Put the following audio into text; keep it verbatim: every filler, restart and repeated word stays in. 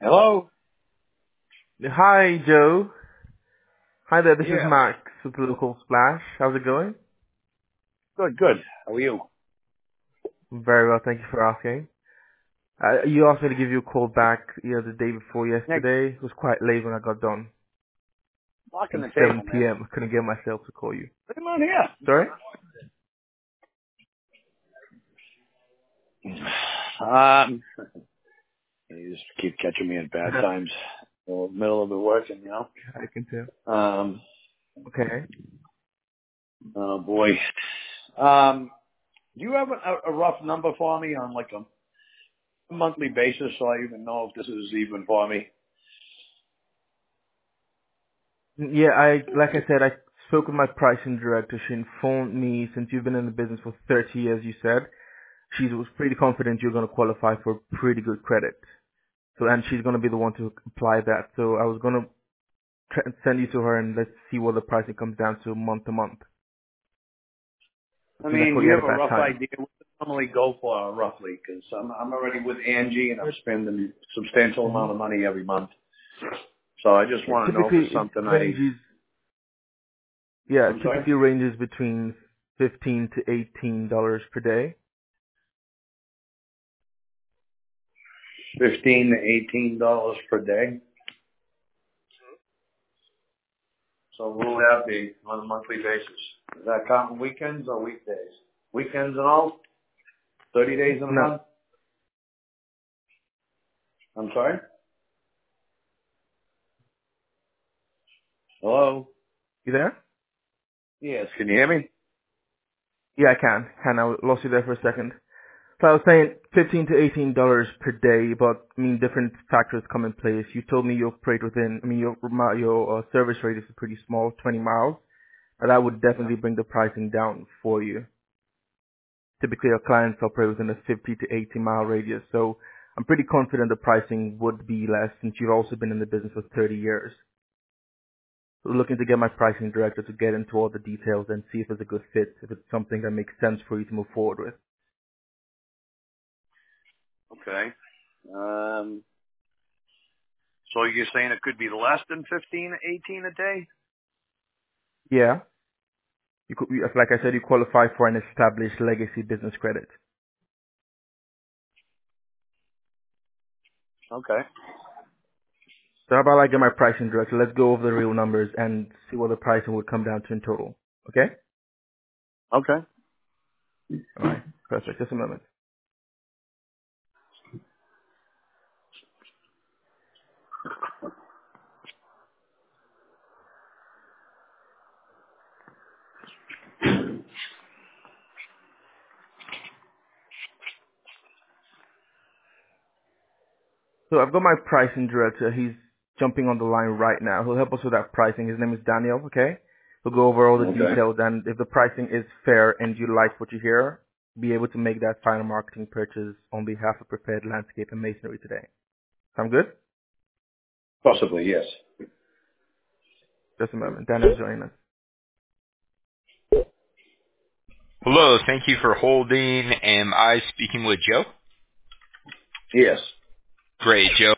Hello? Hi, Joe. Hi there, this is Yes. Max with Local Splash. How's it going? Good, good. How are you? Very well, thank you for asking. Uh, you asked me to give you a call back either the day before Nick, yesterday. It was quite late when I got done. I locking think the seven table, man. p.m. I couldn't get myself to call you. Put him on here. Sorry? Um, you just keep catching me at bad times. In the middle of it working, you know? I can tell. Um, Okay. oh boy. Um, do you have a, a rough number for me on like a monthly basis so I even know if this is even for me? Yeah, I, like I said, I spoke with my pricing director. She informed me, since you've been in the business for thirty years, you said, she was pretty confident you're going to qualify for pretty good credit. So, and she's going to be the one to apply that. So I was going to tr- send you to her and let's see what the pricing comes down to month to month. I I think I mean, do called you you at have a a bad rough time. idea what to normally go for roughly? Because I'm, I'm already with Angie and I'm spending a substantial hmm amount of money every month. So I just Yeah, want to know if typically it's it something I, ranges. Yeah, I'm sorry? typically ranges between fifteen to eighteen dollars per day. fifteen to eighteen dollars per day. So what will that be on a monthly basis? Is that counting weekends or weekdays? Weekends and all? thirty days in a No, month? I'm sorry? Hello? you there? Yes. Can you hear me? Yeah, I can. Can I lost you there for a second? So I was saying fifteen to eighteen dollars per day, but I mean different factors come in place. You told me you operate within. I mean your mi- your uh, service radius is pretty small, twenty miles, and that would Yeah. definitely bring the pricing down for you. Typically, our clients operate within a fifty to eighty mile radius, so I'm pretty confident the pricing would be less since you've also been in the business for thirty years. So looking to get my pricing director to get into all the details and see if it's a good fit, if it's something that makes sense for you to move forward with. Okay. Um, so you're saying it could be less than fifteen, eighteen a day? Yeah, you could, you- like I said, you qualify for an established legacy business credit. Okay. So how about I get my pricing director? Let's go over the real numbers and see what the pricing would come down to in total. Okay? Okay. All right. Perfect. Just a moment. So I've got my pricing director. He's jumping on the line right now. He'll help us with that pricing. His name is Daniel, okay? We'll go over all the Okay. details, and if the pricing is fair and you like what you hear, be able to make that final marketing purchase on behalf of Prepared Landscape and Masonry today. Sound good? Possibly, yes. Just a moment. Daniel's joining us. Hello, thank you for holding. Am I speaking with Joe? Yes. Great, Joe.